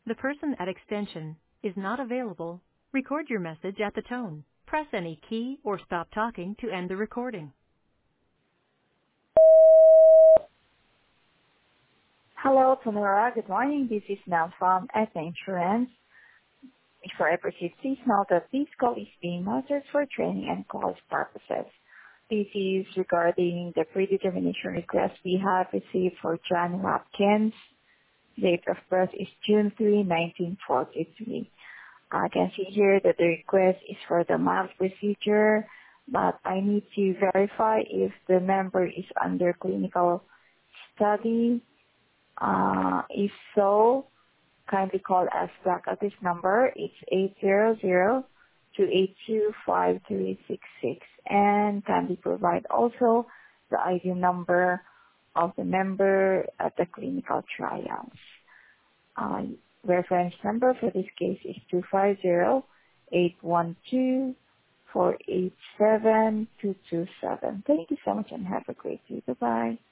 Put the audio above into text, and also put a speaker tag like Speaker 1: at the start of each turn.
Speaker 1: The person at extension is not available. Record your message at the tone. Press any key or stop talking to end the recording.
Speaker 2: Hello, Tamara. Good morning. This is Mel from Aetna Insurance. Before I proceed, please note that this call is being monitored for training and calls purposes. This is regarding the predetermination request we have received for John Watkins. Date of birth is June 3, 1943. I can see here that the request is for the mild procedure, but I need to verify if the member is under clinical study. If so, kindly call us back at this number. It's 800-282-5366, and kindly provide also the ID number of the member at the clinical trials. Reference number for this case is 250-812-487-227. Thank you so much and have a great day. Bye-bye.